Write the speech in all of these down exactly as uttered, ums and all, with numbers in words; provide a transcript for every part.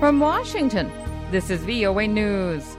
From Washington, this is V O A News.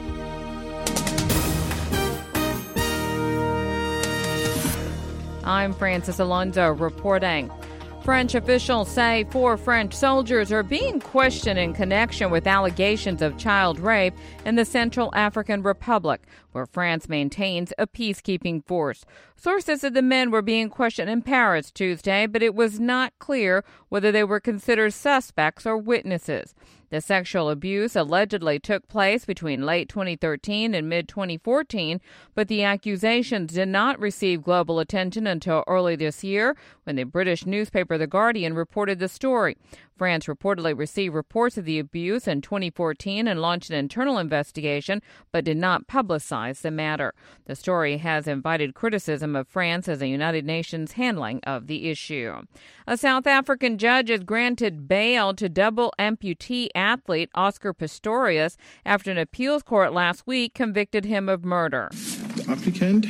I'm Francis Alonso reporting. French officials say four French soldiers are being questioned in connection with allegations of child rape in the Central African Republic, where France maintains a peacekeeping force. Sources said the men were being questioned in Paris Tuesday, but it was not clear whether they were considered suspects or witnesses. The sexual abuse allegedly took place between late twenty thirteen and mid twenty fourteen, but the accusations did not receive global attention until early this year when the British newspaper The Guardian reported the story. France reportedly received reports of the abuse in twenty fourteen and launched an internal investigation, but did not publicize the matter. The story has invited criticism of France as a United Nations handling of the issue. A South African judge has granted bail to double amputee athlete Oscar Pistorius after an appeals court last week convicted him of murder. The applicant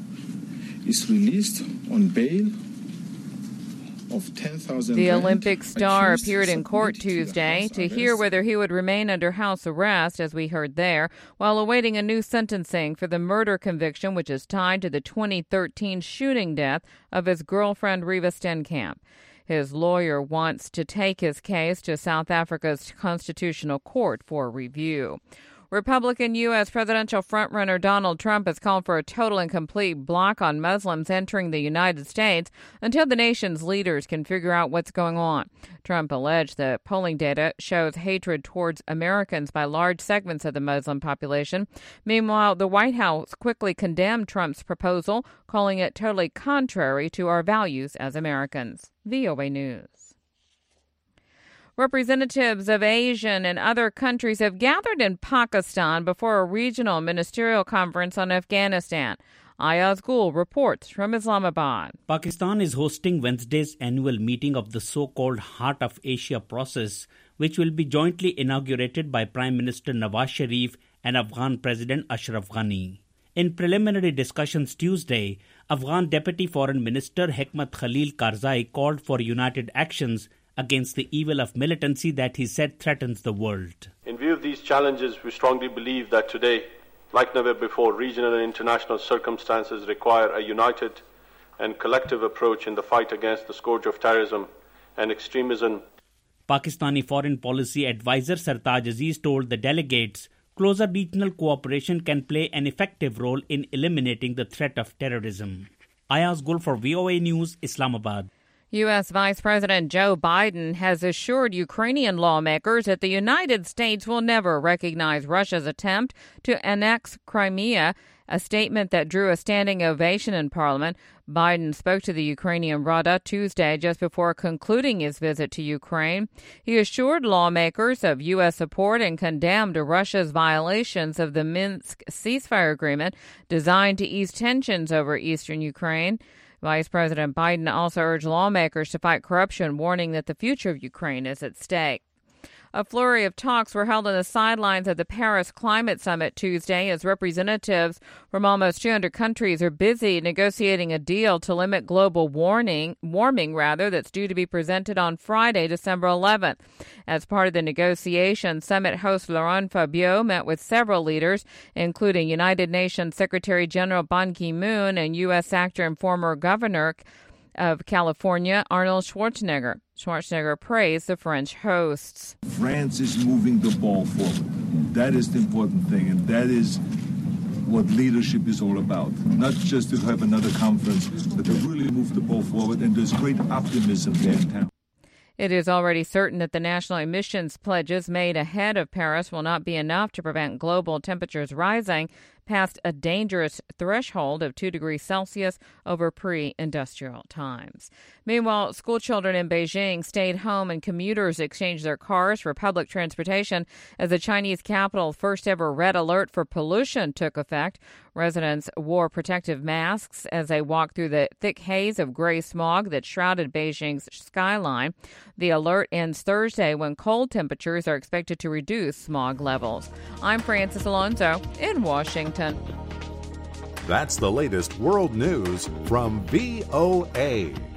is released on bail of ten thousand. The Olympic star appeared in court Tuesday to hear whether he would remain under house arrest, as we heard there, while awaiting a new sentencing for the murder conviction, which is tied to the twenty thirteen shooting death of his girlfriend Reeva Steenkamp. His lawyer wants to take his case to South Africa's Constitutional Court for review. Republican U S presidential frontrunner Donald Trump has called for a total and complete block on Muslims entering the United States until the nation's leaders can figure out what's going on. Trump alleged that polling data shows hatred towards Americans by large segments of the Muslim population. Meanwhile, the White House quickly condemned Trump's proposal, calling it totally contrary to our values as Americans. V O A News. Representatives of Asian and other countries have gathered in Pakistan before a regional ministerial conference on Afghanistan. Ayaz Gul reports from Islamabad. Pakistan is hosting Wednesday's annual meeting of the so-called Heart of Asia process, which will be jointly inaugurated by Prime Minister Nawaz Sharif and Afghan President Ashraf Ghani. In preliminary discussions Tuesday, Afghan Deputy Foreign Minister Hekmat Khalil Karzai called for united actions against the evil of militancy that he said threatens the world. In view of these challenges, we strongly believe that today, like never before, regional and international circumstances require a united and collective approach in the fight against the scourge of terrorism and extremism. Pakistani Foreign Policy Advisor Sartaj Aziz told the delegates closer regional cooperation can play an effective role in eliminating the threat of terrorism. Ayaz Gul for V O A News, Islamabad. U S. Vice President Joe Biden has assured Ukrainian lawmakers that the United States will never recognize Russia's attempt to annex Crimea, a statement that drew a standing ovation in Parliament. Biden spoke to the Ukrainian Rada Tuesday just before concluding his visit to Ukraine. He assured lawmakers of U S support and condemned Russia's violations of the Minsk ceasefire agreement designed to ease tensions over eastern Ukraine. Vice President Biden also urged lawmakers to fight corruption, warning that the future of Ukraine is at stake. A flurry of talks were held on the sidelines of the Paris Climate Summit Tuesday as representatives from almost two hundred countries are busy negotiating a deal to limit global warming, warming rather, that's due to be presented on Friday, December eleventh. As part of the negotiation, summit host Laurent Fabius met with several leaders, including United Nations Secretary General Ban Ki-moon and U S actor and former governor of California, Arnold Schwarzenegger. Schwarzenegger praised the French hosts. France is moving the ball forward. That is the important thing, and that is what leadership is all about. Not just to have another conference, but to really move the ball forward, and there's great optimism there in town. It is already certain that the national emissions pledges made ahead of Paris will not be enough to prevent global temperatures rising past a dangerous threshold of two degrees Celsius over pre-industrial times. Meanwhile, school children in Beijing stayed home and commuters exchanged their cars for public transportation as the Chinese capital's first ever red alert for pollution took effect. Residents wore protective masks as they walked through the thick haze of gray smog that shrouded Beijing's skyline. The alert ends Thursday when cold temperatures are expected to reduce smog levels. I'm Francis Alonso in Washington. That's the latest world news from V O A.